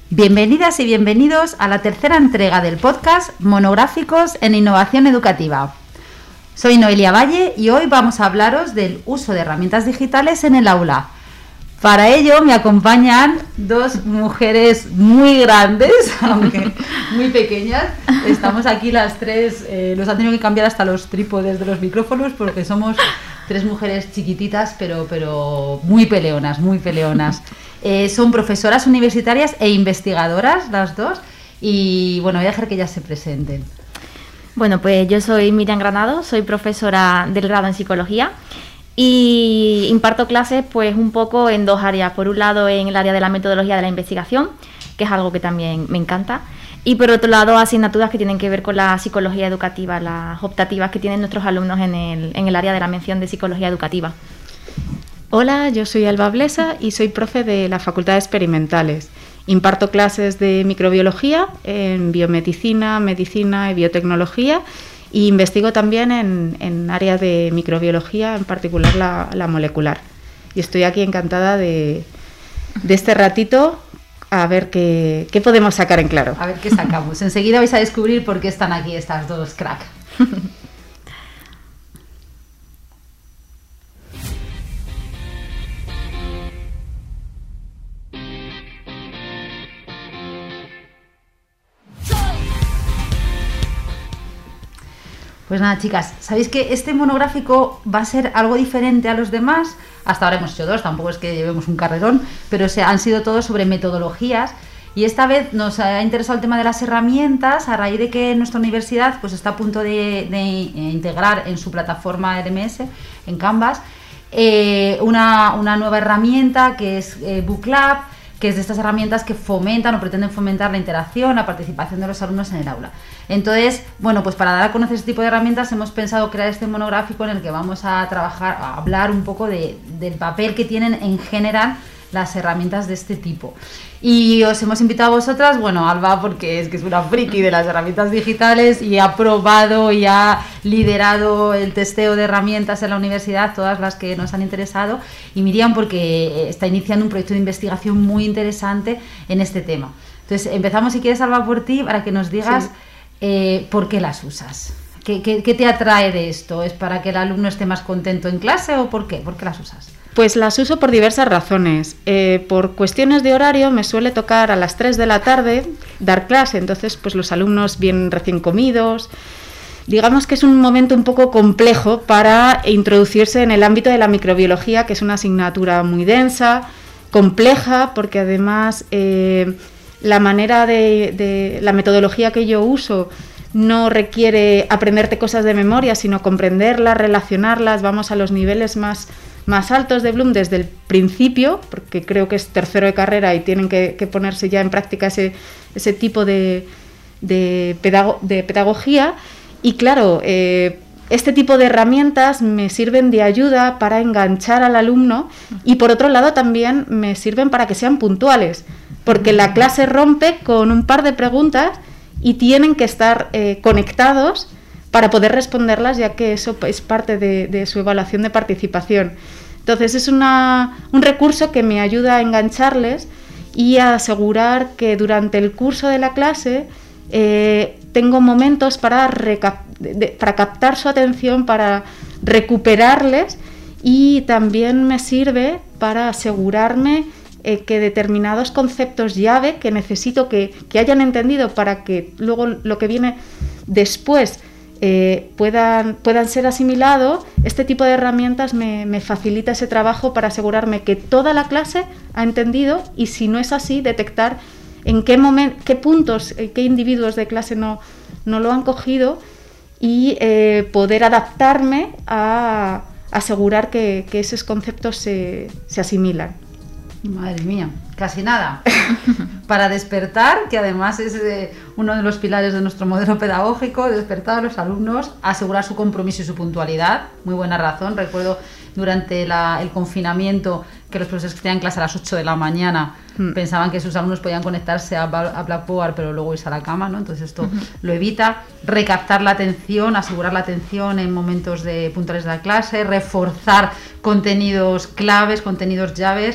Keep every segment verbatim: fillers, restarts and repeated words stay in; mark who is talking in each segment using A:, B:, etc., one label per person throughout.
A: Bienvenidas y bienvenidos a la tercera entrega del podcast Monográficos en Innovación Educativa. Soy Noelia Valle y hoy vamos a hablaros del uso de herramientas digitales en el aula. Para ello me acompañan dos mujeres muy grandes, aunque muy pequeñas. Estamos aquí las tres, eh, nos han tenido que cambiar hasta los trípodes de los micrófonos porque somos tres mujeres chiquititas, pero, pero muy peleonas, muy peleonas. Eh, son profesoras universitarias e investigadoras las dos y bueno, voy a dejar que ellas se presenten.
B: Bueno, pues yo soy Miriam Granado, soy profesora del grado en Psicología y imparto clases pues un poco en dos áreas. Por un lado en el área de la metodología de la investigación, que es algo que también me encanta, y por otro lado asignaturas que tienen que ver con la psicología educativa, las optativas que tienen nuestros alumnos en el, en el área de la mención de psicología educativa.
C: Hola, yo soy Alba Blesa y soy profe de la Facultad de Experimentales. Imparto clases de microbiología en biomedicina, medicina y biotecnología e investigo también en, en áreas de microbiología, en particular la, la molecular. Y estoy aquí encantada de, de este ratito a ver qué, qué podemos sacar en claro.
A: A ver qué sacamos. Enseguida vais a descubrir por qué están aquí estas dos crack. Pues nada, chicas, sabéis que este monográfico va a ser algo diferente a los demás. Hasta ahora hemos hecho dos, tampoco es que llevemos un carrerón, pero se, han sido todos sobre metodologías. Y esta vez nos ha interesado el tema de las herramientas a raíz de que nuestra universidad pues, está a punto de, de integrar en su plataforma L M S, en Canvas, eh, una, una nueva herramienta que es eh, BookLab, que es de estas herramientas que fomentan o pretenden fomentar la interacción, la participación de los alumnos en el aula. Entonces, bueno, pues para dar a conocer este tipo de herramientas hemos pensado crear este monográfico en el que vamos a trabajar, a hablar un poco de, del papel que tienen en general las herramientas de este tipo. Y os hemos invitado a vosotras, bueno, Alba porque es que es una friki de las herramientas digitales y ha probado y ha liderado el testeo de herramientas en la universidad, todas las que nos han interesado, y Miriam porque está iniciando un proyecto de investigación muy interesante en este tema. Entonces empezamos, si quieres, Alba, por ti, para que nos digas sí. eh, por qué las usas. ¿Qué, qué, ¿Qué te atrae de esto? ¿Es para que el alumno esté más contento en clase o por qué? ¿Por qué las usas?
C: Pues las uso por diversas razones. Eh, por cuestiones de horario me suele tocar a las tres de la tarde dar clase, entonces pues los alumnos vienen recién comidos. Digamos que es un momento un poco complejo para introducirse en el ámbito de la microbiología, que es una asignatura muy densa, compleja, porque además eh, la manera de, de la metodología que yo uso no requiere aprenderte cosas de memoria, sino comprenderlas, relacionarlas. Vamos a los niveles más más altos de Bloom desde el principio, porque creo que es tercero de carrera y tienen que, que ponerse ya en práctica ese, ese tipo de, de, pedago, de pedagogía. Y claro, eh, este tipo de herramientas me sirven de ayuda para enganchar al alumno y por otro lado también me sirven para que sean puntuales, porque la clase rompe con un par de preguntas y tienen que estar eh, conectados para poder responderlas, ya que eso es parte de, de su evaluación de participación. Entonces es una, un recurso que me ayuda a engancharles y a asegurar que durante el curso de la clase eh, tengo momentos para, recap- de, para captar su atención, para recuperarles, y también me sirve para asegurarme eh, que determinados conceptos llave que necesito que, que hayan entendido para que luego lo que viene después Eh, puedan, puedan ser asimilados. Este tipo de herramientas me, me facilita ese trabajo para asegurarme que toda la clase ha entendido, y si no es así, detectar en qué momento, qué puntos, qué individuos de clase no, no lo han cogido, y eh, poder adaptarme a asegurar que, que esos conceptos se, se asimilan.
A: Madre mía, casi nada. Para despertar, que además es eh, uno de los pilares de nuestro modelo pedagógico, despertar a los alumnos, asegurar su compromiso y su puntualidad. Muy buena razón. Recuerdo durante la, el confinamiento que los profesores que tenían clase a las ocho de la mañana mm. pensaban que sus alumnos podían conectarse a, a Blackboard pero luego irse a la cama, ¿no? Entonces esto uh-huh. lo evita. Recaptar la atención, asegurar la atención en momentos de puntuales de la clase, reforzar contenidos claves, contenidos llaves,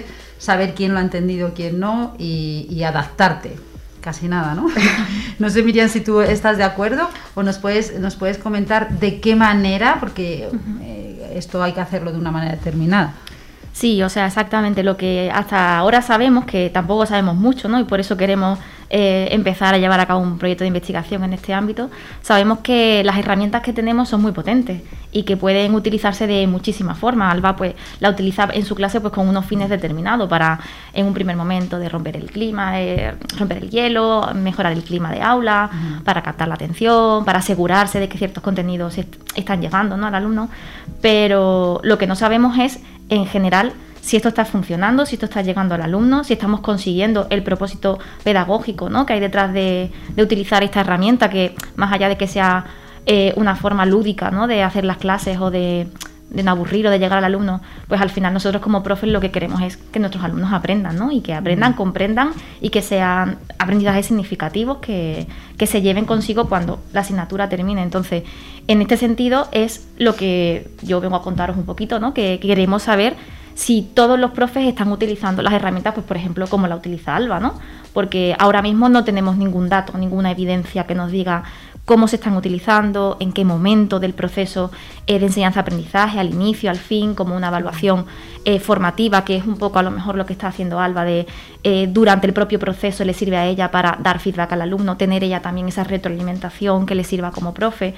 A: saber quién lo ha entendido, quién no, y, y adaptarte. Casi nada, ¿no? No sé, Miriam, si tú estás de acuerdo o nos puedes, nos puedes comentar de qué manera, porque eh, esto hay que hacerlo de una manera determinada.
B: Sí, o sea, exactamente lo que hasta ahora sabemos, que tampoco sabemos mucho, ¿no? Y por eso queremos eh, empezar a llevar a cabo un proyecto de investigación en este ámbito. Sabemos que las herramientas que tenemos son muy potentes y que pueden utilizarse de muchísimas formas. Alba pues la utiliza en su clase pues con unos fines determinados para, en un primer momento, de romper el clima, eh, romper el hielo, mejorar el clima de aula, uh-huh. para captar la atención, para asegurarse de que ciertos contenidos est- están llegando, ¿no?, al alumno. Pero lo que no sabemos es, en general, si esto está funcionando, si esto está llegando al alumno, si estamos consiguiendo el propósito pedagógico, ¿no?, que hay detrás de, de utilizar esta herramienta, que más allá de que sea eh, una forma lúdica, ¿no?, de hacer las clases o de, de no aburrir o de llegar al alumno, pues al final nosotros como profes lo que queremos es que nuestros alumnos aprendan, ¿no?, y que aprendan, comprendan y que sean aprendizajes significativos que, que se lleven consigo cuando la asignatura termine. Entonces, en este sentido es lo que yo vengo a contaros un poquito, ¿no?, que, que queremos saber si todos los profes están utilizando las herramientas, pues por ejemplo, como la utiliza Alba, ¿no? Porque ahora mismo no tenemos ningún dato, ninguna evidencia que nos diga cómo se están utilizando, en qué momento del proceso eh, de enseñanza-aprendizaje, al inicio, al fin, como una evaluación eh, formativa, que es un poco a lo mejor lo que está haciendo Alba, de eh, durante el propio proceso le sirve a ella para dar feedback al alumno, tener ella también esa retroalimentación que le sirva como profe.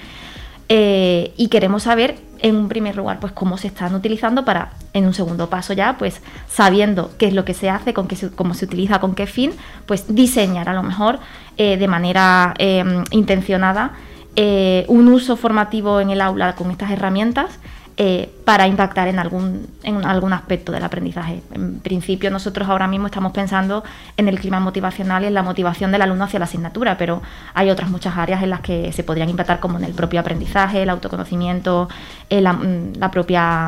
B: Eh, y queremos saber, en un primer lugar, pues cómo se están utilizando para, en un segundo paso ya, pues sabiendo qué es lo que se hace, con qué se, cómo se utiliza, con qué fin, pues diseñar a lo mejor eh, de manera eh, intencionada eh, un uso formativo en el aula con estas herramientas eh, para impactar en algún, en algún aspecto del aprendizaje. En principio nosotros ahora mismo estamos pensando en el clima motivacional y en la motivación del alumno hacia la asignatura, pero hay otras muchas áreas en las que se podrían impactar, como en el propio aprendizaje, el autoconocimiento, eh, la, la propia...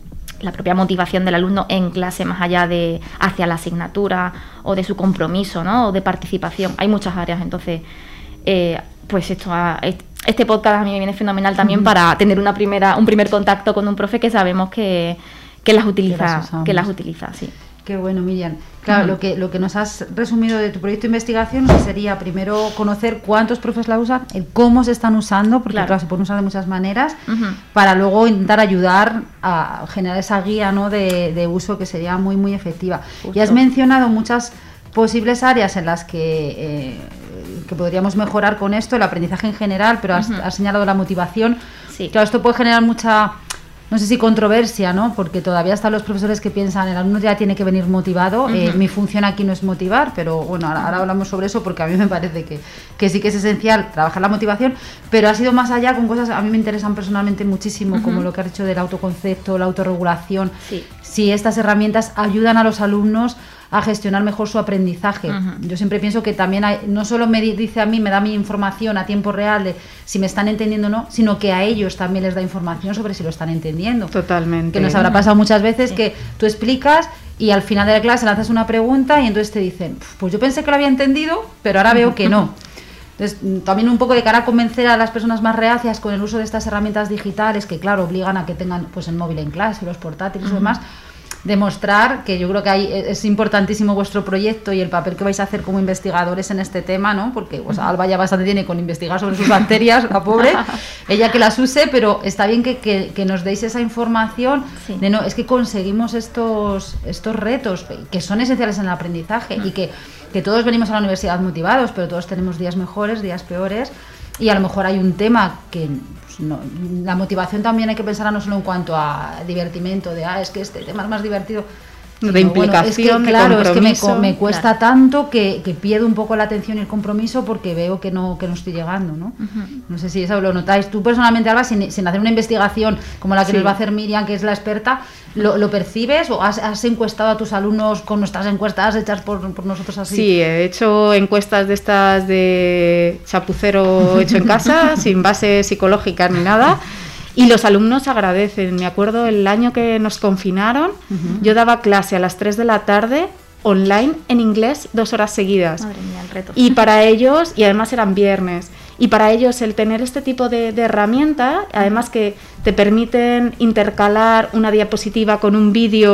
B: la propia motivación del alumno en clase, más allá de hacia la asignatura o de su compromiso, ¿no?, o de participación. Hay muchas áreas, entonces eh, pues esto ha, este podcast a mí me viene fenomenal también uh-huh. para tener una primera un primer contacto con un profe que sabemos que, que las utiliza, que las, que las utiliza, sí.
A: Qué bueno, Miriam. Claro, uh-huh. lo que lo que nos has resumido de tu proyecto de investigación sería primero conocer cuántos profes la usan, el cómo se están usando, porque claro, claro se pueden usar de muchas maneras, uh-huh. para luego intentar ayudar a generar esa guía, ¿no?, de, de uso que sería muy, muy efectiva. Justo. Y has mencionado muchas posibles áreas en las que, eh, que podríamos mejorar con esto, el aprendizaje en general, pero has, uh-huh. has señalado la motivación. Sí. Claro, esto puede generar mucha... no sé si controversia, ¿no?, porque todavía están los profesores que piensan el alumno ya tiene que venir motivado, uh-huh. eh, mi función aquí no es motivar, pero bueno, ahora, ahora hablamos sobre eso porque a mí me parece que, que sí que es esencial trabajar la motivación, pero ha sido más allá con cosas a mí me interesan personalmente muchísimo, uh-huh. como lo que has dicho del autoconcepto, la autorregulación, sí. si estas herramientas ayudan a los alumnos a gestionar mejor su aprendizaje. Uh-huh. Yo siempre pienso que también hay, no solo me dice a mí, me da mi información a tiempo real de si me están entendiendo o no, sino que a ellos también les da información sobre si lo están entendiendo.
C: Totalmente.
A: Que nos habrá pasado muchas veces sí. que tú explicas y al final de la clase le haces una pregunta y entonces te dicen, pues yo pensé que lo había entendido, pero ahora veo que no. Entonces, también un poco de cara a convencer a las personas más reacias con el uso de estas herramientas digitales, que claro, obligan a que tengan pues el móvil en clase, los portátiles uh-huh. y demás, demostrar que yo creo que hay, es importantísimo vuestro proyecto y el papel que vais a hacer como investigadores en este tema, ¿no? Porque pues, Alba ya bastante tiene con investigar sobre sus bacterias, la pobre, ella que las use, pero está bien que, que, que nos deis esa información sí. de no, es que conseguimos estos, estos retos que son esenciales en el aprendizaje uh-huh. y que, que todos venimos a la universidad motivados, pero todos tenemos días mejores, días peores, y a lo mejor hay un tema que pues, no, la motivación también hay que pensar no solo en cuanto a divertimento, de ah, es que este tema es más divertido,
C: de implicación,
A: bueno, es que, claro,
C: de compromiso.
A: Es que me, me cuesta claro. tanto que, que pierdo un poco la atención y el compromiso porque veo que no que no estoy llegando, ¿no? Uh-huh. No sé si eso lo notáis. Tú personalmente, Alba, sin, sin hacer una investigación como la que sí. nos va a hacer Miriam, que es la experta, ¿lo, lo percibes o has, has encuestado a tus alumnos con nuestras encuestas hechas por, por nosotros así?
C: Sí, he hecho encuestas de estas de chapucero hecho en casa, sin base psicológica ni nada. Y los alumnos agradecen. Me acuerdo el año que nos confinaron, uh-huh. yo daba clase a las tres de la tarde online en inglés dos horas seguidas.
B: Madre mía, el reto.
C: Y para ellos, y además eran viernes, y para ellos el tener este tipo de, de herramienta, además que te permiten intercalar una diapositiva con un vídeo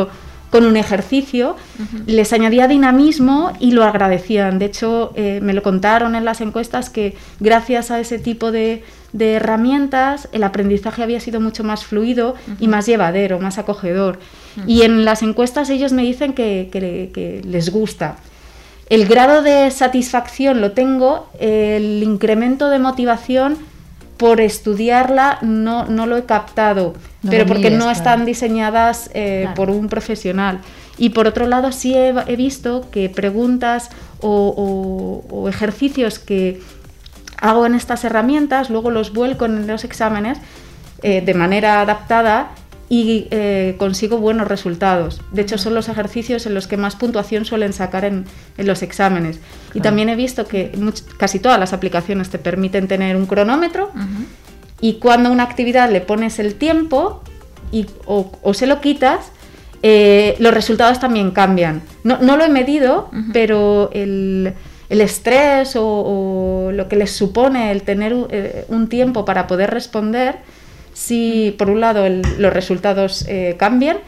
C: con un ejercicio, uh-huh. les añadía dinamismo y lo agradecían. De hecho, eh, me lo contaron en las encuestas que gracias a ese tipo de, de herramientas el aprendizaje había sido mucho más fluido uh-huh. y más llevadero, más acogedor. Uh-huh. Y en las encuestas ellos me dicen que, que, que les gusta. El grado de satisfacción lo tengo, el incremento de motivación por estudiarla no, no lo he captado, no pero porque mides, no están claro. diseñadas eh, claro. por un profesional. Y por otro lado sí he, he visto que preguntas o, o, o ejercicios que hago en estas herramientas, luego los vuelco en los exámenes eh, de manera adaptada y eh, consigo buenos resultados. De hecho, son los ejercicios en los que más puntuación suelen sacar en, en los exámenes. Claro. Y también he visto que much- casi todas las aplicaciones te permiten tener un cronómetro uh-huh. y cuando a una actividad le pones el tiempo y, o, o se lo quitas, eh, los resultados también cambian. No, no lo he medido, uh-huh. pero el, el estrés o, o lo que les supone el tener eh, un tiempo para poder responder, sí, por un lado el, los resultados eh, cambian,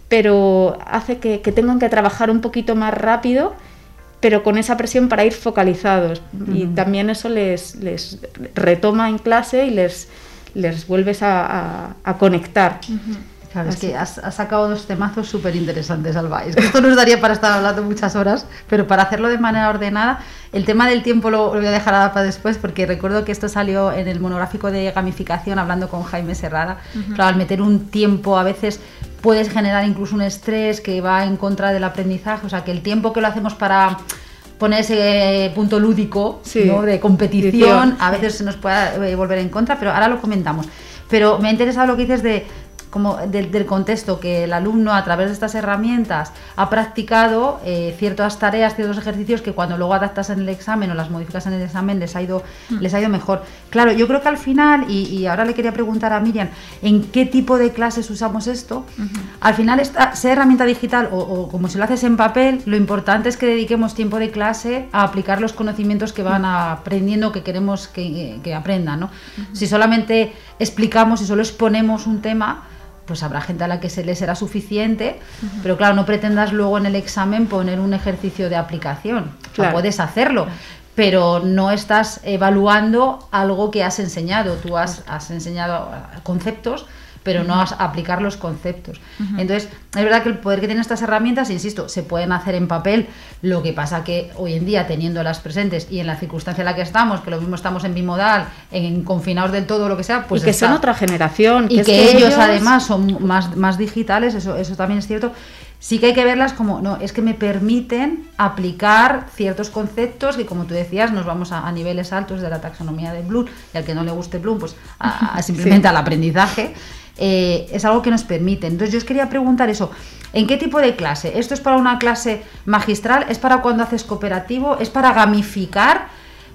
C: pero hace que, que tengan que trabajar un poquito más rápido, pero con esa presión para ir focalizados. Uh-huh. Y también eso les, les retoma en clase y les, les vuelves a, a, a conectar.
A: Uh-huh. Claro, es que has, has sacado dos temazos súper interesantes, Alba. Es que esto nos daría para estar hablando muchas horas, pero para hacerlo de manera ordenada, el tema del tiempo lo, lo voy a dejar para después, porque recuerdo que esto salió en el monográfico de gamificación, hablando con Jaime Serrada. Uh-huh. Claro, al meter un tiempo a veces puedes generar incluso un estrés que va en contra del aprendizaje, o sea, que el tiempo que lo hacemos para poner ese punto lúdico, sí, ¿no?, de competición, a veces se nos puede volver en contra, pero ahora lo comentamos. Pero me ha interesado lo que dices de como del, del contexto, que el alumno a través de estas herramientas ha practicado eh, ciertas tareas, ciertos ejercicios que cuando luego adaptas en el examen o las modificas en el examen les ha ido, mm. les ha ido mejor. Claro, yo creo que al final, y, y ahora le quería preguntar a Miriam, ¿en qué tipo de clases usamos esto? Uh-huh. Al final, esta, sea herramienta digital o, o como si lo haces en papel, lo importante es que dediquemos tiempo de clase a aplicar los conocimientos que van aprendiendo, que queremos que, que aprendan, ¿no? Uh-huh. Si solamente explicamos y solo exponemos un tema, pues habrá gente a la que se le será suficiente, uh-huh. pero claro, no pretendas luego en el examen poner un ejercicio de aplicación. Claro. O sea, puedes hacerlo, claro, pero no estás evaluando algo que has enseñado. Tú has, has enseñado conceptos, pero uh-huh. no has aplicar los conceptos. Uh-huh. Entonces, es verdad que el poder que tienen estas herramientas, insisto, se pueden hacer en papel. Lo que pasa que hoy en día, teniéndolas presentes y en la circunstancia en la que estamos, que lo mismo estamos en bimodal, en confinados del todo, lo que sea, pues
C: y que
A: está.
C: Son otra generación.
A: Y
C: que,
A: que,
C: es que
A: ellos,
C: ellos
A: además son más, más digitales, eso, eso también es cierto. Sí que hay que verlas como, no, es que me permiten aplicar ciertos conceptos que, como tú decías, nos vamos a, a niveles altos de la taxonomía de Bloom, y al que no le guste Bloom, pues a, a simplemente sí. al aprendizaje. Eh, es algo que nos permite. Entonces yo os quería preguntar eso, ¿en qué tipo de clase? ¿Esto es para una clase magistral? ¿Es para cuando haces cooperativo? ¿Es para gamificar?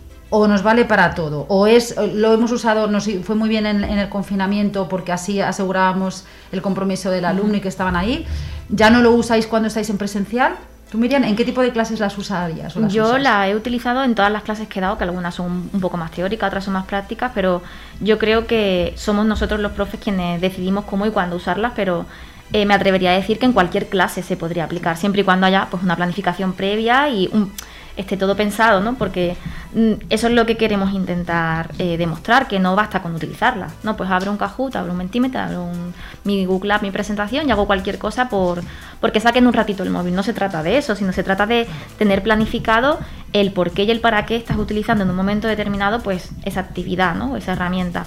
A: ¿O nos vale para todo? ¿O es lo hemos usado, nos fue muy bien en, en el confinamiento porque así asegurábamos el compromiso del alumno uh-huh. y que estaban ahí? ¿Ya no lo usáis cuando estáis en presencial? Tú, Miriam, ¿en qué tipo de clases las usarías? O las
B: yo
A: usas?
B: La he utilizado en todas las clases que he dado, que algunas son un poco más teóricas, otras son más prácticas, pero yo creo que somos nosotros los profes quienes decidimos cómo y cuándo usarlas, pero eh, me atrevería a decir que en cualquier clase se podría aplicar, siempre y cuando haya pues una planificación previa y un, esté todo pensado, ¿no? Porque mm, eso es lo que queremos intentar eh, demostrar, que no basta con utilizarlas, ¿no? Pues abro un Kahoot, abro un Mentimeter, abro un, mi Google App, mi presentación y hago cualquier cosa por porque saquen un ratito el móvil. No se trata de eso, sino se trata de tener planificado el por qué y el para qué estás utilizando en un momento determinado pues esa actividad, ¿no? Esa herramienta.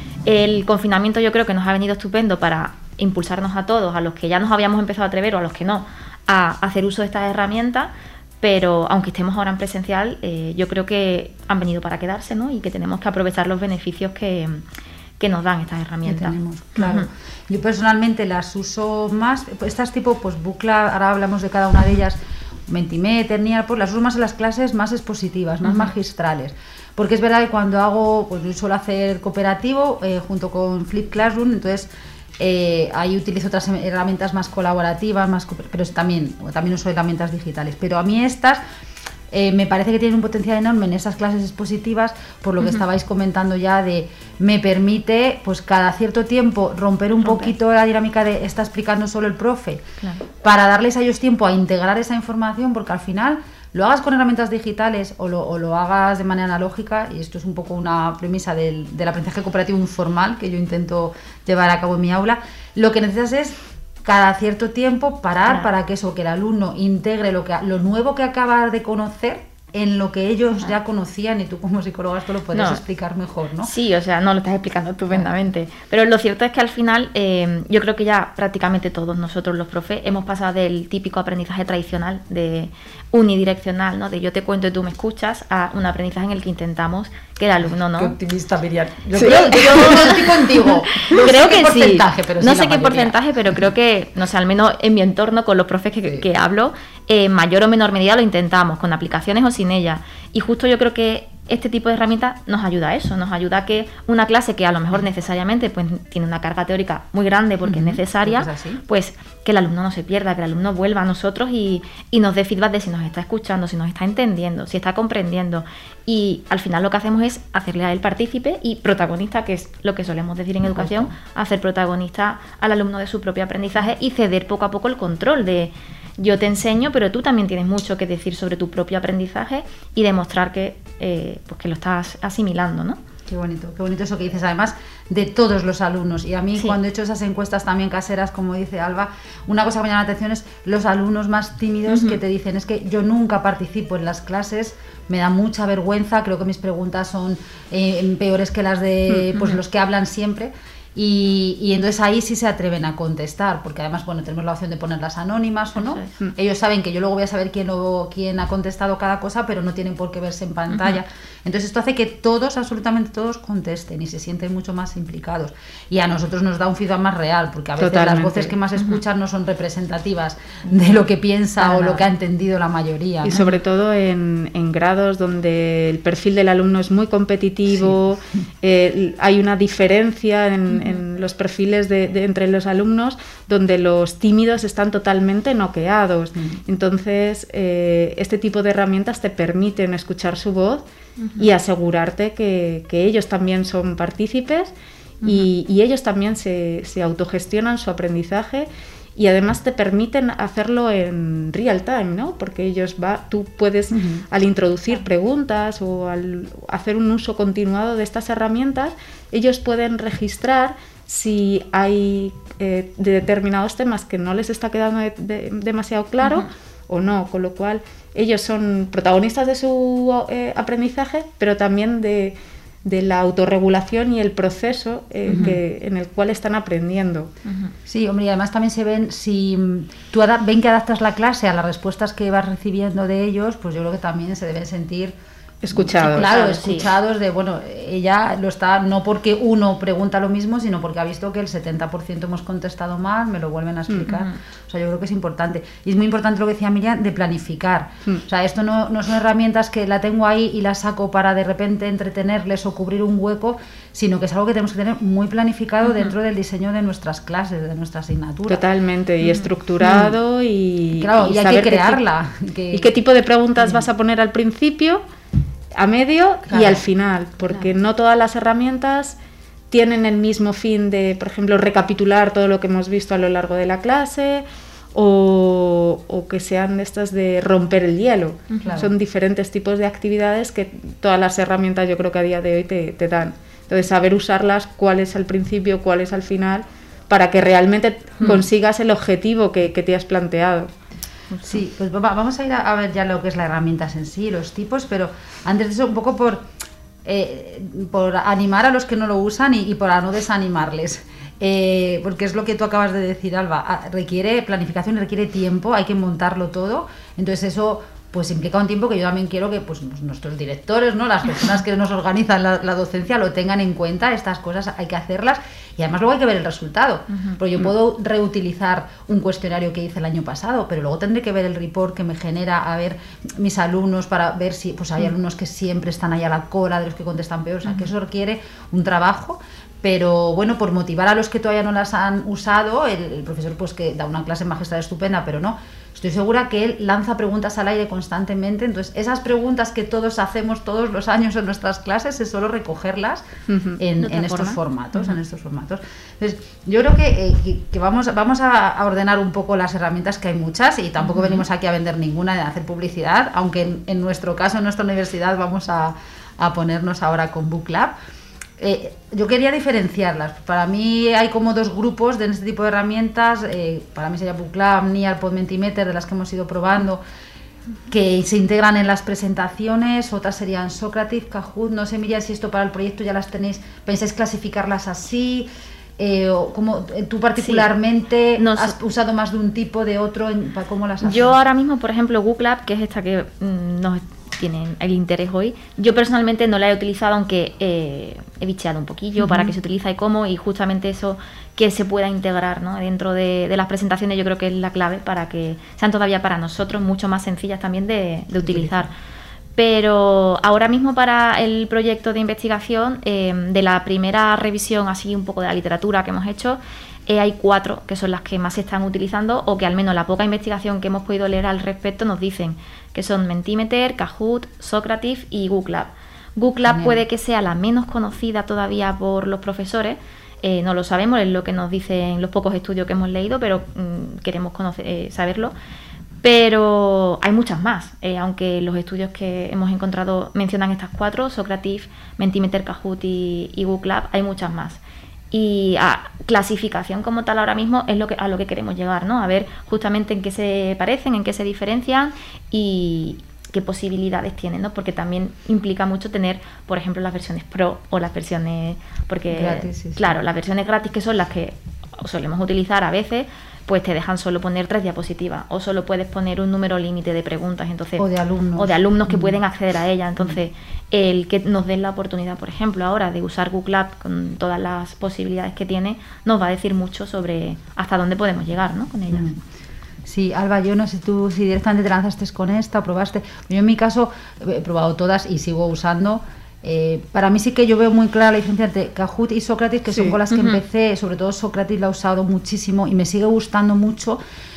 B: El confinamiento yo creo que nos ha venido estupendo para impulsarnos a todos, a los que ya nos habíamos empezado a atrever o a los que no, a hacer uso de estas herramientas. Pero aunque estemos ahora en presencial, eh, yo creo que han venido para quedarse, ¿no? Y que tenemos que aprovechar los beneficios que, que nos dan estas herramientas.
A: Que tenemos, claro. Uh-huh. Yo personalmente las uso más, estas tipo, pues Bookla, ahora hablamos de cada una de ellas, Mentimeter, Nial, pues las uso más en las clases más expositivas, más uh-huh. magistrales. Porque es verdad que cuando hago, pues yo suelo hacer cooperativo eh, junto con Flip Classroom, entonces Eh, ahí utilizo otras herramientas más colaborativas, más, pero también, también uso herramientas digitales. Pero a mí estas, Eh, me parece que tiene un potencial enorme en esas clases expositivas, por lo que uh-huh. estabais comentando ya de me permite pues cada cierto tiempo romper un romper. poquito la dinámica de está explicando solo el profe, claro. para darles a ellos tiempo a integrar esa información, porque al final lo hagas con herramientas digitales o lo, o lo hagas de manera analógica, y esto es un poco una premisa del, del aprendizaje cooperativo informal que yo intento llevar a cabo en mi aula, lo que necesitas es cada cierto tiempo parar claro. para que eso, que el alumno integre lo, que, lo nuevo que acaba de conocer en lo que ellos claro. ya conocían, y tú como psicóloga esto lo podrías no. explicar mejor, ¿no?
B: Sí, o sea, no lo estás explicando estupendamente, claro. pero lo cierto es que al final eh, yo creo que ya prácticamente todos nosotros los profes hemos pasado del típico aprendizaje tradicional de unidireccional, ¿no? De yo te cuento y tú me escuchas, a un aprendizaje en el que intentamos que el alumno, ¿no?
A: Qué optimista, Miriam. Yo
B: sí.
A: creo que yo no estoy contigo. No
B: creo
A: sé
B: que
A: qué porcentaje,
B: sí.
A: pero
B: no
A: sí
B: sé qué
A: mayoría.
B: porcentaje, pero creo que, no sé, al menos en mi entorno con los profes que, sí. que hablo, en eh, mayor o menor medida lo intentamos, con aplicaciones o sin ellas. Y justo yo creo que este tipo de herramientas nos ayuda a eso, nos ayuda a que una clase que a lo mejor necesariamente pues tiene una carga teórica muy grande porque uh-huh. es necesaria,
A: es así.
B: Pues que el alumno no se pierda, que el alumno vuelva a nosotros y, y nos dé feedback de si nos está escuchando, si nos está entendiendo, si está comprendiendo. Y al final lo que hacemos es hacerle a él partícipe y protagonista, que es lo que solemos decir en educación, hacer protagonista al alumno de su propio aprendizaje y ceder poco a poco el control de yo te enseño, pero tú también tienes mucho que decir sobre tu propio aprendizaje y demostrar que, eh, pues que lo estás asimilando, ¿no?
A: Qué bonito, qué bonito eso que dices, además de todos los alumnos. Y a mí sí. cuando he hecho esas encuestas también caseras, como dice Alba, una cosa que me llama la atención es los alumnos más tímidos uh-huh. que te dicen, es que yo nunca participo en las clases, me da mucha vergüenza, creo que mis preguntas son eh, peores que las de uh-huh. pues los que hablan siempre. Y, y entonces ahí sí se atreven a contestar, porque además bueno tenemos la opción de ponerlas anónimas o no. Sí. Ellos saben que yo luego voy a saber quién, lo, quién ha contestado cada cosa, pero no tienen por qué verse en pantalla. Uh-huh. Entonces esto hace que todos, absolutamente todos, contesten y se sienten mucho más implicados. Y a nosotros nos da un feedback más real, porque a veces Totalmente. Las voces que más escuchan uh-huh. no son representativas de lo que piensa Para o nada. Lo que ha entendido la mayoría.
C: Y
A: ¿no?
C: sobre todo en, en grados donde el perfil del alumno es muy competitivo, sí. eh, hay una diferencia en en los perfiles de, de entre los alumnos donde los tímidos están totalmente noqueados. Uh-huh. Entonces, eh, este tipo de herramientas te permiten escuchar su voz uh-huh. y asegurarte que, que ellos también son partícipes uh-huh. y, y ellos también se, se autogestionan su aprendizaje. Y además te permiten hacerlo en real time, ¿no? Porque ellos va, tú puedes, uh-huh. al introducir preguntas o al hacer un uso continuado de estas herramientas, ellos pueden registrar si hay eh, de determinados temas que no les está quedando de, de, demasiado claro uh-huh. o no, con lo cual ellos son protagonistas de su eh, aprendizaje, pero también de... de la autorregulación y el proceso eh, uh-huh. que, en el cual están aprendiendo.
A: Uh-huh. Sí, hombre, y además también se ven, si tú ada- ven que adaptas la clase a las respuestas que vas recibiendo de ellos, pues yo creo que también se deben sentir
C: escuchados.
A: Claro, escuchados de, bueno, ella lo está, no porque uno pregunta lo mismo, sino porque ha visto que el setenta por ciento hemos contestado mal, me lo vuelven a explicar. Uh-huh. O sea, yo creo que es importante. Y es muy importante lo que decía Miriam, de planificar. Uh-huh. O sea, esto no, no son herramientas que la tengo ahí y la saco para de repente entretenerles o cubrir un hueco, sino que es algo que tenemos que tener muy planificado uh-huh. dentro del diseño de nuestras clases, de nuestra asignatura.
C: Totalmente, y uh-huh. estructurado uh-huh. y,
A: claro, y, y hay que crearla.
C: Qué, que... ¿Y qué tipo de preguntas uh-huh. vas a poner al principio, a medio claro. y al final? Porque claro. no todas las herramientas tienen el mismo fin de, por ejemplo, recapitular todo lo que hemos visto a lo largo de la clase o, o que sean estas de romper el hielo. Claro. Son diferentes tipos de actividades que todas las herramientas yo creo que a día de hoy te, te dan. Entonces, saber usarlas, cuál es al principio, cuál es al final, para que realmente mm. consigas el objetivo que, que te has planteado.
A: Sí, pues vamos a ir a, a ver ya lo que es las herramientas en sí, los tipos, pero antes de eso un poco por, eh, por animar a los que no lo usan y, y para no desanimarles, eh, porque es lo que tú acabas de decir, Alba, requiere planificación, requiere tiempo, hay que montarlo todo, entonces eso pues implica un tiempo que yo también quiero que pues, nuestros directores, ¿no? Las personas que nos organizan la, la docencia lo tengan en cuenta, estas cosas hay que hacerlas y además luego hay que ver el resultado, uh-huh. porque yo uh-huh. puedo reutilizar un cuestionario que hice el año pasado, pero luego tendré que ver el report que me genera, a ver mis alumnos para ver si pues hay uh-huh. alumnos que siempre están ahí a la cola de los que contestan peor, o sea uh-huh. que eso requiere un trabajo. Pero bueno, por motivar a los que todavía no las han usado, el, el profesor pues que da una clase magistral estupenda, pero no, estoy segura que él lanza preguntas al aire constantemente, entonces esas preguntas que todos hacemos todos los años en nuestras clases es solo recogerlas uh-huh. en, en estos formatos, uh-huh. en estos formatos. Entonces, yo creo que, eh, que, que vamos, vamos a, a ordenar un poco las herramientas, que hay muchas, y tampoco uh-huh. venimos aquí a vender ninguna, a hacer publicidad, aunque en, en nuestro caso, en nuestra universidad, vamos a, a ponernos ahora con BookLab. Eh, yo quería diferenciarlas. Para mí hay como dos grupos de este tipo de herramientas. Eh, para mí sería BookLab, Nearpod, Mentimeter, de las que hemos ido probando, que se integran en las presentaciones. Otras serían Socrative, Kahoot. No sé, Miriam, si esto para el proyecto ya las tenéis, pensáis clasificarlas así. Eh, o como tú particularmente sí. Nos, has usado más de un tipo, de otro, en, ¿cómo las haces?
B: Yo ahora mismo, por ejemplo, BookLab, que es esta que mmm, nos tienen el interés hoy, yo personalmente no la he utilizado, aunque eh, he bicheado un poquillo uh-huh. para qué se utiliza y cómo, y justamente eso, que se pueda integrar, ¿no?, dentro de, de las presentaciones, yo creo que es la clave para que sean todavía para nosotros mucho más sencillas también de, de utilizar. Pero ahora mismo para el proyecto de investigación, eh, de la primera revisión así un poco de la literatura que hemos hecho, eh, hay cuatro que son las que más se están utilizando, o que al menos la poca investigación que hemos podido leer al respecto nos dicen, que son Mentimeter, Kahoot, Socrative y BookLab. BookLab Bien. puede que sea la menos conocida todavía por los profesores, eh, no lo sabemos, es lo que nos dicen los pocos estudios que hemos leído, pero mmm, queremos conocer, eh, saberlo. Pero hay muchas más, eh, aunque los estudios que hemos encontrado mencionan estas cuatro, Socrative, Mentimeter, Kahoot y, y BookLab, hay muchas más. Y a clasificación como tal ahora mismo es lo que, a lo que queremos llegar, ¿no? A ver justamente en qué se parecen, en qué se diferencian y qué posibilidades tienen, ¿no? Porque también implica mucho tener, por ejemplo, las versiones Pro o las versiones... porque gratis, sí, sí. Claro, las versiones gratis, que son las que solemos utilizar a veces, pues te dejan solo poner tres diapositivas, o solo puedes poner un número límite de preguntas, entonces
A: o de alumnos,
B: o de alumnos que mm. pueden acceder a ella. Entonces, mm. el que nos den la oportunidad, por ejemplo, ahora de usar BookLab con todas las posibilidades que tiene, nos va a decir mucho sobre hasta dónde podemos llegar, ¿no?, con ella. Mm.
A: Sí, Alba, yo no sé tú si directamente te lanzaste con esta o probaste. Yo en mi caso he probado todas y sigo usando. Eh, para mí sí que yo veo muy clara la diferencia entre Kahoot y Socrative, que sí. son con las que uh-huh. empecé. Sobre todo Socrative la he usado muchísimo y me sigue gustando mucho.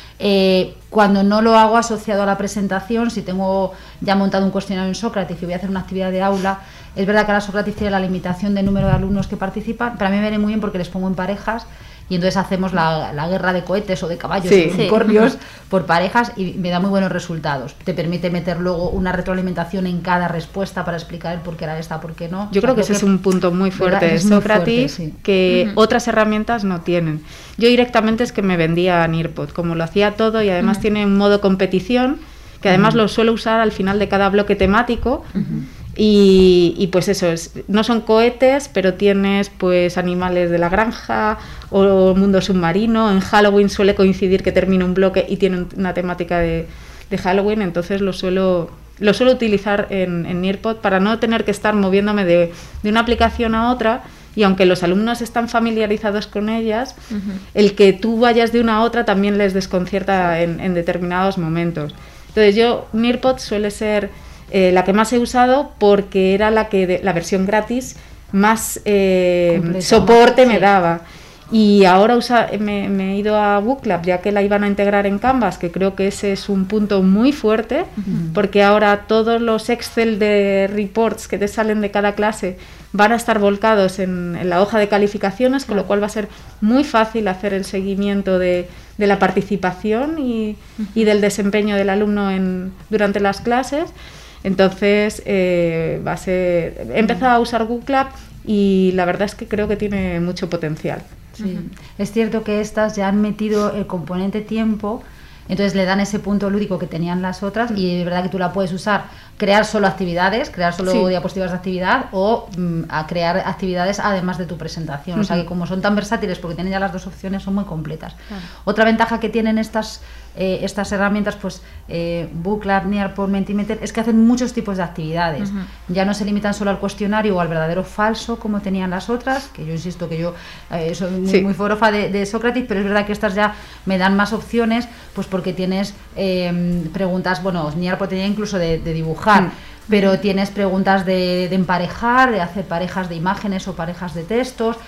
A: Eh, cuando no lo hago asociado a la presentación, si tengo ya montado un cuestionario en Socrative y voy a hacer una actividad de aula, es verdad que ahora Socrative tiene la limitación de número de alumnos que participan, pero a mí me viene muy bien porque les pongo en parejas. Y entonces hacemos la, la guerra de cohetes o de caballos sí. o unicornios sí. por parejas, y me da muy buenos resultados. Te permite meter luego una retroalimentación en cada respuesta para explicar el por qué era esta, por qué no.
C: Yo o sea, creo que ese que es un punto muy fuerte de Socrative, sí. que uh-huh. otras herramientas no tienen. Yo directamente es que me vendía a Nearpod, como lo hacía todo, y además uh-huh. tiene un modo competición, que además uh-huh. lo suelo usar al final de cada bloque temático. Uh-huh. Y, y pues eso, es, no son cohetes, pero tienes pues animales de la granja o mundo submarino. En Halloween suele coincidir que termina un bloque y tiene una temática de, de Halloween, entonces lo suelo, lo suelo utilizar en, en Nearpod para no tener que estar moviéndome de, de una aplicación a otra. Y aunque los alumnos están familiarizados con ellas, uh-huh. el que tú vayas de una a otra también les desconcierta en, en determinados momentos. Entonces yo, Nearpod suele ser... Eh, la que más he usado porque era la que de, la versión gratis más eh, soporte sí. me daba, y ahora usa, me, me he ido a BookLab ya que la iban a integrar en Canvas, que creo que ese es un punto muy fuerte, uh-huh. porque ahora todos los Excel de reports que te salen de cada clase van a estar volcados en, en la hoja de calificaciones, con lo cual va a ser muy fácil hacer el seguimiento de, de la participación y, uh-huh. y del desempeño del alumno en, durante las clases. Entonces, eh, va a ser... he empezado a usar BookLab y la verdad es que creo que tiene mucho potencial.
A: Sí. Uh-huh. Es cierto que estas ya han metido el componente tiempo, entonces le dan ese punto lúdico que tenían las otras, y es verdad que tú la puedes usar, crear solo actividades, crear solo sí. diapositivas de actividad, o mm, a crear actividades además de tu presentación. Uh-huh. O sea que como son tan versátiles, porque tienen ya las dos opciones, son muy completas. Claro. Otra ventaja que tienen estas eh, estas herramientas, pues eh, BookLab, Nearpod, Mentimeter, es que hacen muchos tipos de actividades. Uh-huh. Ya no se limitan solo al cuestionario o al verdadero o falso como tenían las otras, que yo insisto que yo eh, soy muy, sí. muy forofa de, de Socrative, pero es verdad que estas ya me dan más opciones, pues porque tienes eh, preguntas, bueno, Nearpod tenía incluso de, de dibujar. Uh-huh. pero tienes preguntas de, de emparejar, de hacer parejas de imágenes o parejas de textos,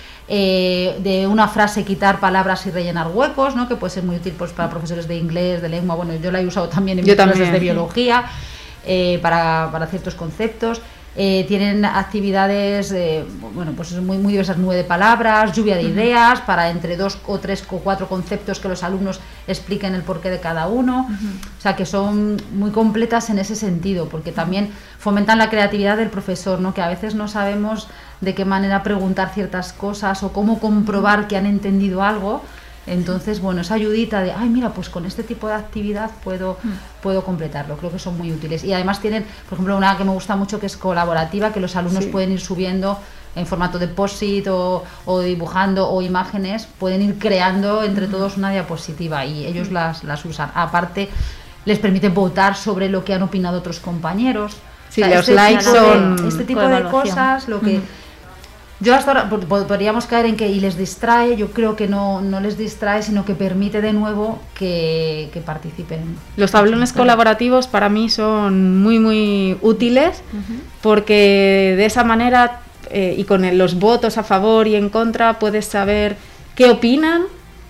A: eh, de una frase quitar palabras y rellenar huecos, ¿no? Que puede ser muy útil pues para profesores de inglés, de lengua. Bueno, yo la he usado también en mis clases de biología, eh, para, para ciertos conceptos. Eh, tienen actividades, eh, bueno, pues muy, muy diversas, nueve palabras, lluvia de ideas, para entre dos o tres o cuatro conceptos que los alumnos expliquen el porqué de cada uno. Uh-huh. O sea, que son muy completas en ese sentido, porque también fomentan la creatividad del profesor, ¿no? Que a veces no sabemos de qué manera preguntar ciertas cosas o cómo comprobar que han entendido algo. Entonces, bueno, esa ayudita de, ay, mira, pues con este tipo de actividad puedo, mm. puedo completarlo. Creo que son muy útiles. Y además tienen, por ejemplo, una que me gusta mucho que es colaborativa, que los alumnos sí. pueden ir subiendo en formato de post-it o, o dibujando o imágenes, pueden ir creando entre mm. todos una diapositiva y ellos mm. las, las usan. Aparte, les permite votar sobre lo que han opinado otros compañeros.
C: Sí, o sea, los este, likes son...
A: Este tipo de cosas, lo que... Mm. Yo hasta ahora podríamos caer en que y les distrae, yo creo que no, no les distrae, sino que permite de nuevo que, que participen.
C: Los tablones colaborativos para mí son muy muy útiles, uh-huh. porque de esa manera eh, y con el, los votos a favor y en contra puedes saber qué opinan,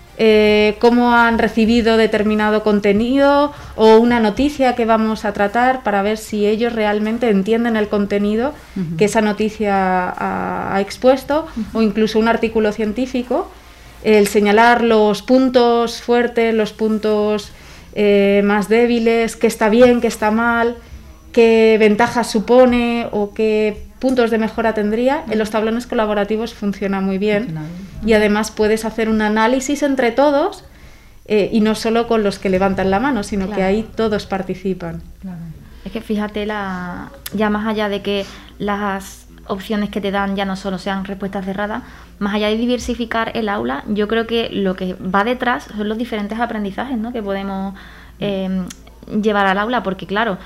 C: eh, cómo han recibido determinado contenido o una noticia que vamos a tratar, para ver si ellos realmente entienden el contenido uh-huh. que esa noticia ha, ha expuesto, uh-huh. o incluso un artículo científico, el señalar los puntos fuertes, los puntos eh, más débiles, qué está bien, qué está mal, qué ventajas supone o qué puntos de mejora tendría. En los tablones colaborativos funciona muy bien, funciona bien. Y además puedes hacer un análisis entre todos, eh, y no solo con los que levantan la mano, sino claro. que ahí todos participan.
B: Claro. Es que fíjate, la, ya más allá de que las opciones que te dan ya no solo sean respuestas cerradas, más allá de diversificar el aula, yo creo que lo que va detrás son los diferentes aprendizajes, ¿no? que podemos eh, llevar al aula, porque claro,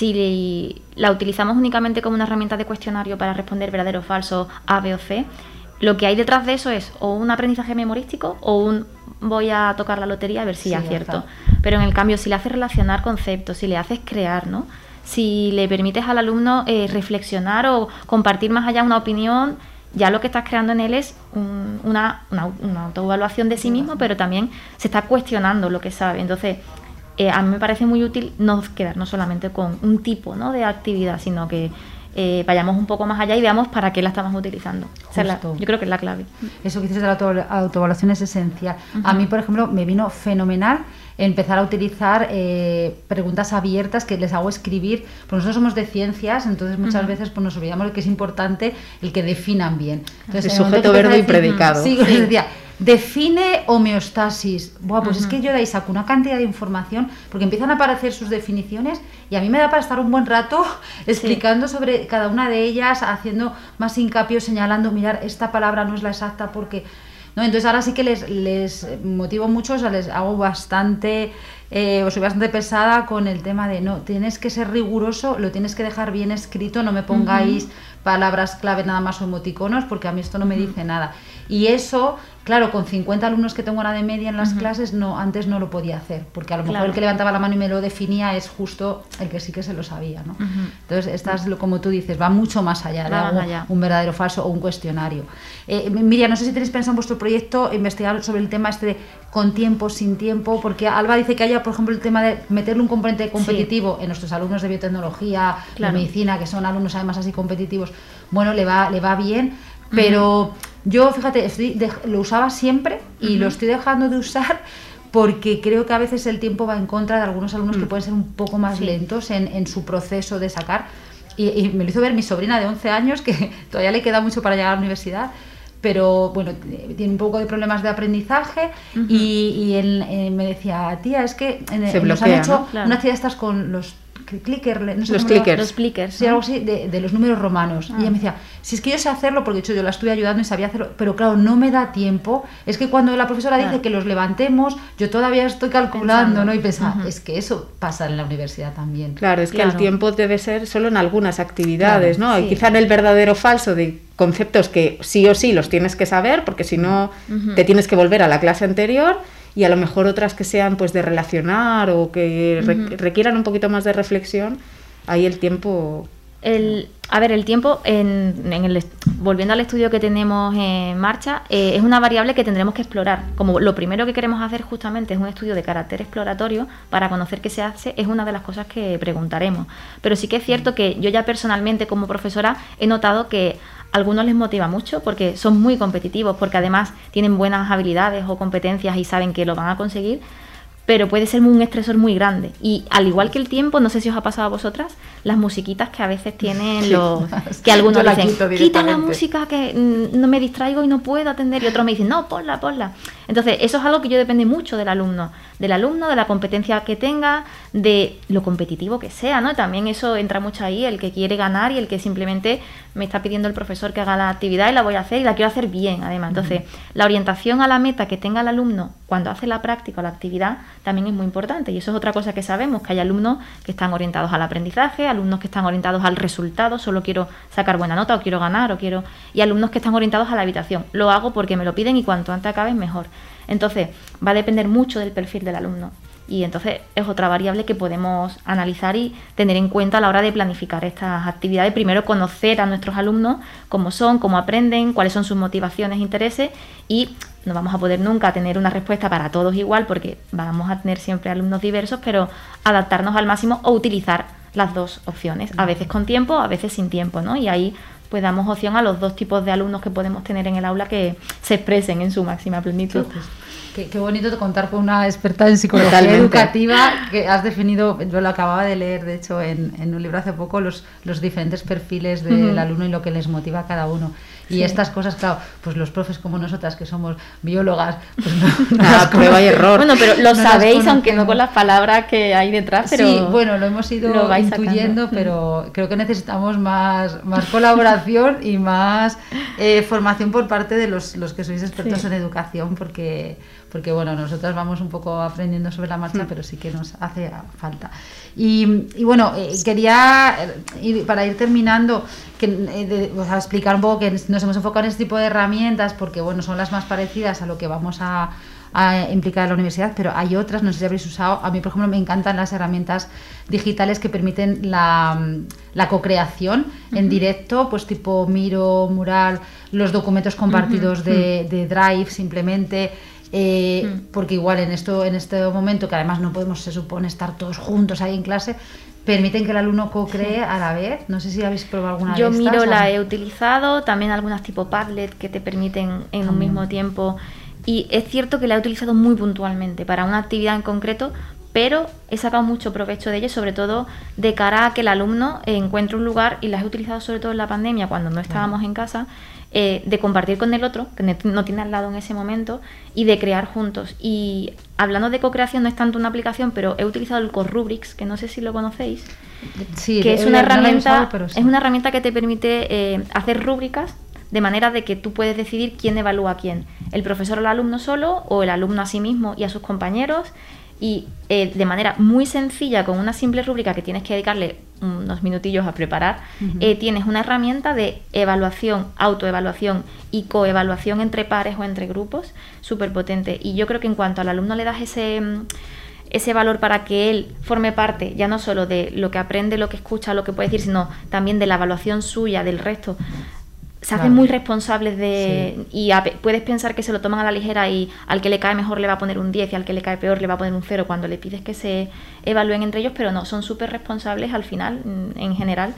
B: si la utilizamos únicamente como una herramienta de cuestionario para responder verdadero o falso, A, B o C, lo que hay detrás de eso es o un aprendizaje memorístico o un voy a tocar la lotería a ver si sí, acierto. Pero en el cambio, si le haces relacionar conceptos, si le haces crear, ¿no? Si le permites al alumno eh, reflexionar o compartir más allá una opinión, ya lo que estás creando en él es un, una, una, una autoevaluación de sí mismo, pero también se está cuestionando lo que sabe. Entonces, Eh, a mí me parece muy útil no quedarnos solamente con un tipo, ¿no? de actividad, sino que eh, vayamos un poco más allá y veamos para qué la estamos utilizando. O sea, la, yo creo que es la clave.
A: Eso que dices de la auto, autoevaluación es esencial. Uh-huh. A mí, por ejemplo, me vino fenomenal empezar a utilizar eh, preguntas abiertas que les hago escribir, pues nosotros somos de ciencias, entonces muchas uh-huh. veces pues, nos olvidamos de que es importante el que definan bien. Entonces,
C: el sujeto, verbo y predicado.
A: Sí, sí. decía, define homeostasis. Buah, pues uh-huh. es que yo de ahí saco una cantidad de información, porque empiezan a aparecer sus definiciones y a mí me da para estar un buen rato explicando sí. sobre cada una de ellas, haciendo más hincapié, señalando, mirar, esta palabra no es la exacta porque... ¿no? Entonces ahora sí que les, les motivo mucho, o sea, les hago bastante, eh, o soy bastante pesada con el tema de no, tienes que ser riguroso, lo tienes que dejar bien escrito, no me pongáis uh-huh. palabras clave nada más o emoticonos, porque a mí esto no me uh-huh. dice nada. Y eso, claro, con cincuenta alumnos que tengo ahora de media en las uh-huh. clases, no, antes no lo podía hacer, porque a lo mejor claro. el que levantaba la mano y me lo definía es justo el que sí que se lo sabía, ¿no? Uh-huh. Entonces, estas, como tú dices, va mucho más allá de algo, allá. un verdadero falso o un cuestionario. Eh, Miriam, no sé si tenéis pensado en vuestro proyecto investigar sobre el tema este de con tiempo, sin tiempo, porque Alba dice que haya, por ejemplo, el tema de meterle un componente competitivo sí. en nuestros alumnos de biotecnología, claro. de medicina, que son alumnos además así competitivos, bueno, le va, le va bien, pero... Uh-huh. Yo, fíjate, estoy de, lo usaba siempre y uh-huh. lo estoy dejando de usar porque creo que a veces el tiempo va en contra de algunos alumnos uh-huh. que pueden ser un poco más sí. lentos en, en su proceso de sacar. Y, y me lo hizo ver mi sobrina de once años, que todavía le queda mucho para llegar a la universidad, pero bueno, tiene un poco de problemas de aprendizaje uh-huh. y, y él eh, me decía, tía, es que en,
C: Se
A: nos
C: bloquea,
A: han hecho
C: ¿no?
A: claro. una actividad estas con los... clicker, no sé
C: los, clickers.
A: Lo,
B: los clickers
A: sí, algo así de, de los números romanos ah. y ella me decía, si es que yo sé hacerlo porque de hecho yo la estuve ayudando y sabía hacerlo, pero claro, no me da tiempo, es que cuando la profesora claro. dice que los levantemos, yo todavía estoy calculando, ¿no? Y pensaba, uh-huh. es que eso pasa en la universidad también.
C: Claro, es
A: claro.
C: que el tiempo debe ser solo en algunas actividades,
A: claro,
C: ¿no?
A: sí.
C: Y quizá en el verdadero falso de conceptos que sí o sí los tienes que saber, porque si no uh-huh. te tienes que volver a la clase anterior. Y a lo mejor otras que sean pues de relacionar o que re- uh-huh. requieran un poquito más de reflexión, ahí el tiempo
B: El, a ver, el tiempo, en, en el, volviendo al estudio que tenemos en marcha, eh, es una variable que tendremos que explorar. Como lo primero que queremos hacer justamente es un estudio de carácter exploratorio para conocer qué se hace, es una de las cosas que preguntaremos. Pero sí que es cierto que yo ya personalmente como profesora he notado que a algunos les motiva mucho porque son muy competitivos, porque además tienen buenas habilidades o competencias y saben que lo van a conseguir, pero puede ser un estresor muy grande. Y al igual que el tiempo, no sé si os ha pasado a vosotras, las musiquitas que a veces tienen los... que algunos dicen, quita la música que mm, no me distraigo y no puedo atender, y otros me dicen, no, ponla, ponla. Entonces, eso es algo que yo depende mucho del alumno, del alumno, de la competencia que tenga, de lo competitivo que sea, ¿no? También eso entra mucho ahí, el que quiere ganar y el que simplemente me está pidiendo el profesor que haga la actividad y la voy a hacer y la quiero hacer bien, además. Entonces, uh-huh. la orientación a la meta que tenga el alumno cuando hace la práctica o la actividad también es muy importante, y eso es otra cosa que sabemos, que hay alumnos que están orientados al aprendizaje, alumnos que están orientados al resultado, solo quiero sacar buena nota o quiero ganar o quiero, y alumnos que están orientados a la habitación. Lo hago porque me lo piden y cuanto antes acabes mejor. Entonces, va a depender mucho del perfil del alumno. Y entonces es otra variable que podemos analizar y tener en cuenta a la hora de planificar estas actividades. Primero, conocer a nuestros alumnos, cómo son, cómo aprenden, cuáles son sus motivaciones e intereses, y no vamos a poder nunca tener una respuesta para todos igual porque vamos a tener siempre alumnos diversos, pero adaptarnos al máximo o utilizar las dos opciones, a veces con tiempo, a veces sin tiempo, ¿no? Y ahí pues damos opción a los dos tipos de alumnos que podemos tener en el aula que se expresen en su máxima plenitud.
A: Qué, qué bonito contar con una experta en psicología
C: Totalmente.
A: educativa que has definido, yo lo acababa de leer de hecho en, en un libro hace poco, los, los diferentes perfiles del uh-huh. alumno y lo que les motiva a cada uno. Y sí. estas cosas, claro, pues los profes como nosotras que somos biólogas, pues no, no
C: ah, prueba y error.
B: Bueno, pero lo no sabéis, aunque no con las palabras que hay detrás, pero
A: sí, bueno, lo hemos ido
B: lo
A: intuyendo, sacando. Pero creo que necesitamos más, más colaboración y más eh, formación por parte de los, los que sois expertos sí. en educación, porque porque bueno, nosotras vamos un poco aprendiendo sobre la marcha, mm. pero sí que nos hace falta. Y, y bueno, eh, quería, ir, para ir terminando, que, eh, de, o sea, explicar un poco que nos hemos enfocado en este tipo de herramientas, porque bueno, son las más parecidas a lo que vamos a, a implicar en la universidad, pero hay otras, no sé si habréis usado. A mí, por ejemplo, me encantan las herramientas digitales que permiten la, la co-creación uh-huh. en directo, pues tipo Miro, Mural, los documentos compartidos uh-huh. de, de Drive, simplemente. Eh, mm. porque igual en esto en este momento que además no podemos, se supone, estar todos juntos ahí en clase, permiten que el alumno co-cree sí. a la vez. No sé si habéis probado alguna
B: yo
A: de estas.
B: Yo Miro
A: ¿o?
B: La he utilizado, también algunas tipo Padlet que te permiten en un mm. mismo tiempo, y es cierto que la he utilizado muy puntualmente para una actividad en concreto, pero he sacado mucho provecho de ella, sobre todo de cara a que el alumno encuentre un lugar, y las he utilizado sobre todo en la pandemia cuando no estábamos mm. en casa, Eh, de compartir con el otro, que no tiene al lado en ese momento, y de crear juntos. Y hablando de co-creación, no es tanto una aplicación, pero he utilizado el CoRubrics, que no sé si lo conocéis,
A: sí,
B: que es una,
A: no
B: herramienta,
A: usado, sí.
B: es una herramienta que te permite eh, hacer rúbricas de manera de que tú puedes decidir quién evalúa a quién, el profesor o el alumno solo, o el alumno a sí mismo y a sus compañeros. Y eh, de manera muy sencilla, con una simple rúbrica que tienes que dedicarle unos minutillos a preparar, uh-huh. eh, tienes una herramienta de evaluación, autoevaluación y coevaluación entre pares o entre grupos súper potente. Y yo creo que en cuanto al alumno le das ese, ese valor para que él forme parte ya no solo de lo que aprende, lo que escucha, lo que puede decir, sino también de la evaluación suya, del resto, se hacen claro. muy responsables de sí. y a, puedes pensar que se lo toman a la ligera y al que le cae mejor le va a poner un diez y al que le cae peor le va a poner un cero cuando le pides que se evalúen entre ellos, pero no, son súper responsables al final, en general,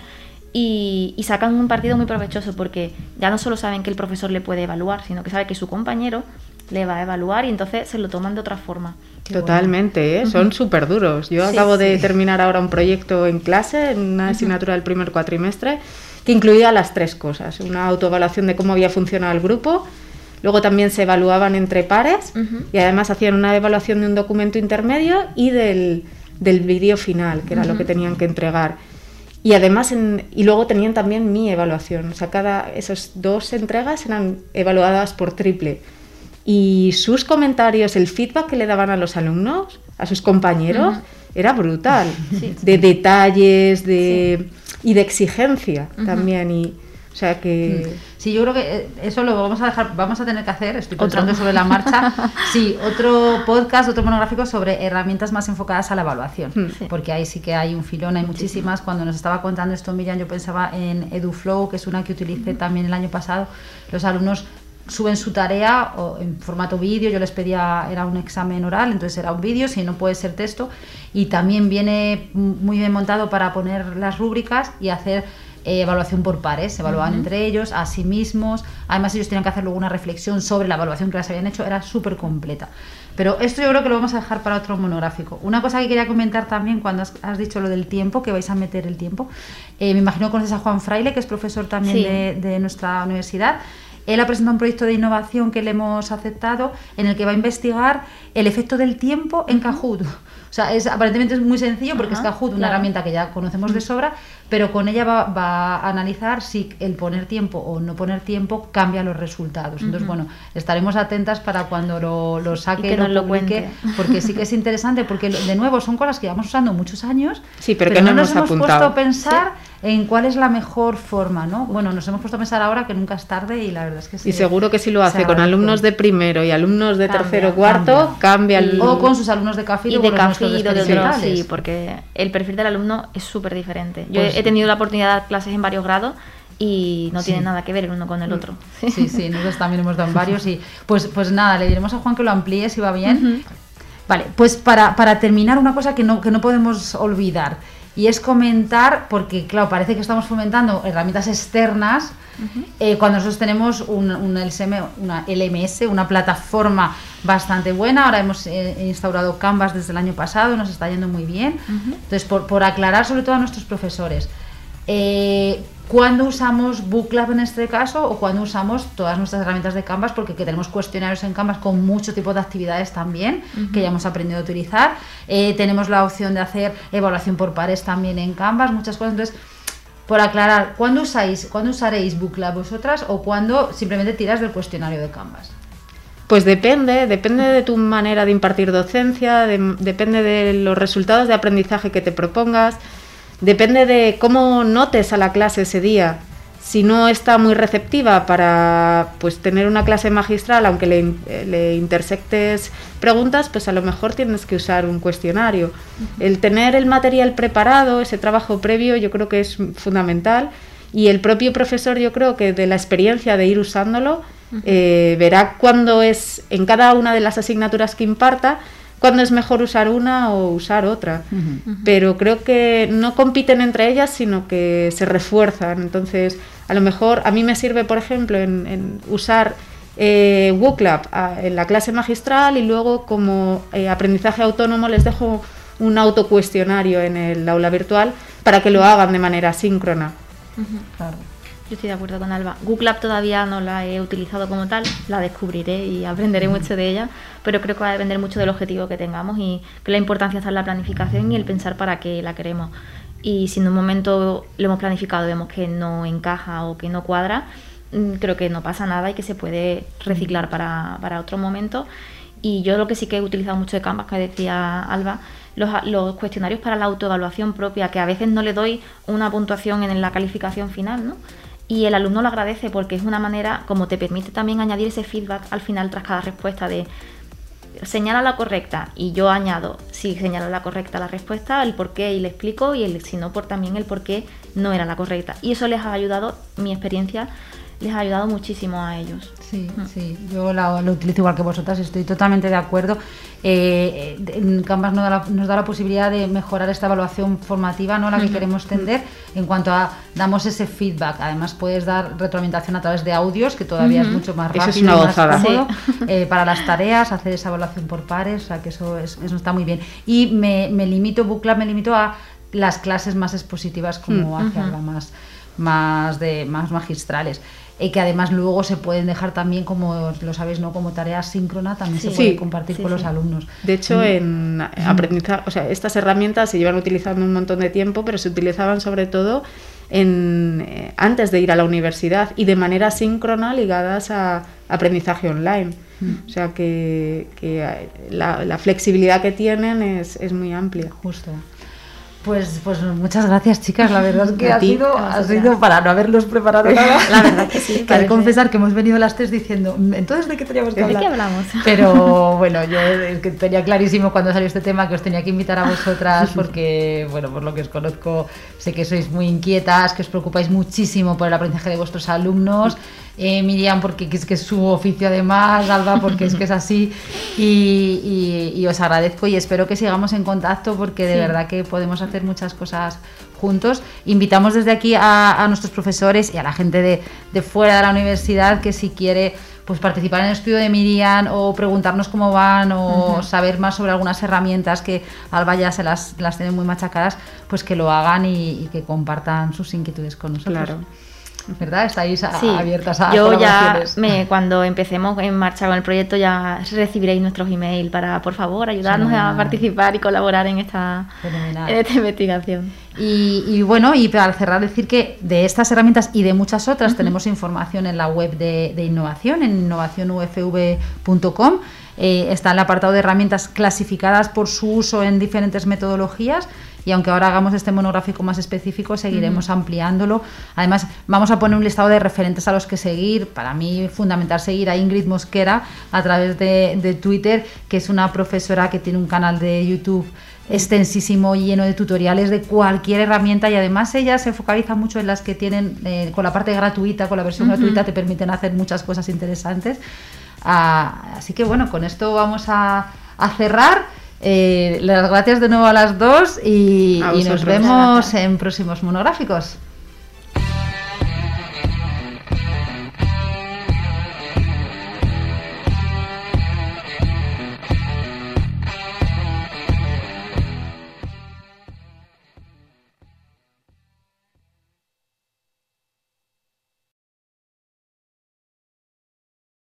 B: y, y sacan un partido muy provechoso, porque ya no solo saben que el profesor le puede evaluar, sino que sabe que su compañero le va a evaluar, y entonces se lo toman de otra forma.
C: Qué Totalmente, bueno. ¿eh? Son súper duros. Yo sí, acabo sí. de terminar ahora un proyecto en clase, en una asignatura del primer cuatrimestre, que incluía las tres cosas: una autoevaluación de cómo había funcionado el grupo, luego también se evaluaban entre pares uh-huh. y además hacían una evaluación de un documento intermedio y del, del vídeo final, que era uh-huh. lo que tenían que entregar. Y además, en, y luego tenían también mi evaluación, o sea, cada, esas dos entregas eran evaluadas por triple. Y sus comentarios, el feedback que le daban a los alumnos, a sus compañeros, uh-huh. era brutal, sí. de detalles, de... Sí. y de exigencia uh-huh. también, y O sea que...
A: Sí, yo creo que eso lo vamos a dejar, vamos a tener que hacer, estoy pensando sobre la marcha, sí, otro podcast, otro monográfico sobre herramientas más enfocadas a la evaluación, sí. Porque ahí sí que hay un filón, hay muchísimas. muchísimas. Cuando nos estaba contando esto Miriam, yo pensaba en EduFlow, que es una que utilicé también el año pasado. Los alumnos suben su tarea o en formato vídeo, yo les pedía, era un examen oral, entonces era un vídeo, si no puede ser texto, y también viene muy bien montado para poner las rúbricas y hacer eh, evaluación por pares, se evaluaban uh-huh. entre ellos, a sí mismos, además ellos tenían que hacer luego una reflexión sobre la evaluación que les habían hecho, era súper completa. Pero esto yo creo que lo vamos a dejar para otro monográfico. Una cosa que quería comentar también cuando has, has dicho lo del tiempo, que vais a meter el tiempo, eh, me imagino que conoces a Juan Fraile, que es profesor también sí. de, de nuestra universidad. Él ha presentado un proyecto de innovación que le hemos aceptado en el que va a investigar el efecto del tiempo en Kahoot. O sea, es, aparentemente es muy sencillo porque Ajá, es Kahoot, una claro. herramienta que ya conocemos de sobra, pero con ella va, va a analizar si el poner tiempo o no poner tiempo cambia los resultados. Entonces, uh-huh. bueno, estaremos atentas para cuando lo, lo saque,
B: lo,
A: lo
B: publique,
A: lo porque sí que es interesante, porque de nuevo son cosas que llevamos usando muchos años,
C: sí, pero,
A: pero
C: que no,
A: no nos hemos
C: apuntado.
A: puesto a pensar ¿Sí? en cuál es la mejor forma, ¿no? Bueno, nos hemos puesto a pensar ahora que nunca es tarde y la verdad es que sí.
C: Y seguro que si lo hace con alumnos de primero y alumnos de cambia, tercero cuarto, cambia, cambia el...
A: O con sus alumnos de CAFID
B: y
A: o
B: de
A: con
B: CAFID
A: los
B: de otros, sí, porque el perfil del alumno es súper diferente. Yo pues he tenido la oportunidad de dar clases en varios grados y no sí. tienen nada que ver el uno con el otro.
A: Sí, sí, nosotros también hemos dado en varios y pues, pues nada, le diremos a Juan que lo amplíe si va bien. Uh-huh. Vale, pues para, para terminar una cosa que no, que no podemos olvidar y es comentar, porque claro, parece que estamos fomentando herramientas externas uh-huh. eh, cuando nosotros tenemos un, un L S M, una L M S, una plataforma bastante buena. Ahora hemos eh, instaurado Canvas desde el año pasado, nos está yendo muy bien. Uh-huh. Entonces, por, por aclarar sobre todo a nuestros profesores, eh, ¿cuándo usamos Booklab en este caso o cuándo usamos todas nuestras herramientas de Canvas? Porque que tenemos cuestionarios en Canvas con mucho tipo de actividades también uh-huh. que ya hemos aprendido a utilizar. Eh, tenemos la opción de hacer evaluación por pares también en Canvas, muchas cosas. Entonces, por aclarar, ¿cuándo usáis, cuándo usaréis Booklab vosotras o cuándo simplemente tiras del cuestionario de Canvas?
C: Pues depende, depende de tu manera de impartir docencia, de, depende de los resultados de aprendizaje que te propongas. Depende de cómo notes a la clase ese día. Si no está muy receptiva para pues tener una clase magistral, aunque le, le intersectes preguntas, pues a lo mejor tienes que usar un cuestionario. Uh-huh. El tener el material preparado, ese trabajo previo, yo creo que es fundamental. Y el propio profesor, yo creo que de la experiencia de ir usándolo, uh-huh. eh, verá cuándo es, en cada una de las asignaturas que imparta, cuándo es mejor usar una o usar otra. Uh-huh. Pero creo que no compiten entre ellas, sino que se refuerzan. Entonces, a lo mejor a mí me sirve, por ejemplo, en, en usar eh, Booklab a, en la clase magistral y luego como eh, aprendizaje autónomo les dejo un autocuestionario en el aula virtual para que lo hagan de manera síncrona.
B: Uh-huh. Claro. Yo estoy de acuerdo con Alba. Booklab todavía no la he utilizado como tal, la descubriré y aprenderé uh-huh. mucho de ella, pero creo que va a depender mucho del objetivo que tengamos y que la importancia está en la planificación y el pensar para qué la queremos. Y si en un momento lo hemos planificado y vemos que no encaja o que no cuadra, creo que no pasa nada y que se puede reciclar para, para otro momento. Y yo lo que sí que he utilizado mucho de Canvas, que decía Alba, los, los cuestionarios para la autoevaluación propia, que a veces no le doy una puntuación en la calificación final, ¿no? Y el alumno lo agradece porque es una manera, como te permite también añadir ese feedback al final tras cada respuesta de señala la correcta y yo añado, si señala la correcta la respuesta, el por qué y le explico y el si no, por también el por qué no era la correcta. Y eso les ha ayudado, mi experiencia, les ha ayudado muchísimo a ellos.
A: Sí, mm. sí, yo la, lo utilizo igual que vosotras, estoy totalmente de acuerdo. Eh, en Canvas nos da, la, nos da la posibilidad de mejorar esta evaluación formativa, ¿no? La que mm. queremos tender en cuanto a damos ese feedback. Además puedes dar retroalimentación a través de audios, que todavía mm. es mucho más rápido,
C: eso es una gozada.
A: Más cómodo, sí. eh, para las tareas, hacer esa evaluación por pares, o sea que eso, es, eso está muy bien. Y me, me limito, Booklab me limito a las clases más expositivas como mm. hace uh-huh. algo más, más, de, más magistrales. Y que además luego se pueden dejar también, como lo sabéis, ¿no? Como tarea síncrona, también sí, se puede compartir sí, con sí. los alumnos.
C: De hecho, mm. en aprendizaje, o sea, estas herramientas se llevan utilizando un montón de tiempo, pero se utilizaban sobre todo en, eh, antes de ir a la universidad y de manera síncrona ligadas a aprendizaje online. Mm. O sea que, que la, la flexibilidad que tienen es, es muy amplia.
A: Justo. Pues, pues muchas gracias, chicas. La verdad es que
C: A
A: ha
C: ti.
A: sido, ha sido para no haberlos preparado nada.
B: La verdad que sí.
A: Que hay que
B: parece-
A: confesar que hemos venido las tres diciendo, entonces ¿de qué teníamos que
B: ¿De qué
A: hablar?
B: hablamos?
A: Pero bueno, yo es que tenía clarísimo cuando salió este tema que os tenía que invitar a vosotras porque, bueno, por lo que os conozco, sé que sois muy inquietas, que os preocupáis muchísimo por el aprendizaje de vuestros alumnos. Eh, Miriam, porque es que es su oficio además, Alba, porque es que es así. Y, y- y os agradezco y espero que sigamos en contacto porque de
B: Sí.
A: verdad que podemos hacer muchas cosas juntos. Invitamos desde aquí a, a nuestros profesores y a la gente de, de fuera de la universidad que si quiere pues participar en el estudio de Miriam o preguntarnos cómo van o uh-huh. saber más sobre algunas herramientas que Alba ya se las, las tiene muy machacadas, pues que lo hagan y, y que compartan sus inquietudes con nosotros.
C: Claro.
A: ¿Verdad? Estáis a,
B: Sí,
A: abiertas a
B: yo ya
A: colaboraciones.
B: me, cuando empecemos en marcha con el proyecto ya recibiréis nuestros emails para, por favor, ayudarnos
A: Fenomenal.
B: a participar y colaborar en esta, en esta investigación.
A: Y, y bueno, y para cerrar decir que de estas herramientas y de muchas otras uh-huh. tenemos información en la web de, de innovación, en innovación u f v punto com. Eh, está el apartado de herramientas clasificadas por su uso en diferentes metodologías. Y aunque ahora hagamos este monográfico más específico, seguiremos uh-huh. ampliándolo. Además, vamos a poner un listado de referentes a los que seguir. Para mí, fundamental seguir a Ingrid Mosquera a través de, de Twitter, que es una profesora que tiene un canal de YouTube extensísimo, lleno de tutoriales de cualquier herramienta, y además ella se focaliza mucho en las que tienen, eh, con la parte gratuita, con la versión uh-huh. gratuita, te permiten hacer muchas cosas interesantes. Ah, así que bueno, con esto vamos a, a cerrar. Eh, las gracias de nuevo a las dos y, y nos vemos en próximos monográficos.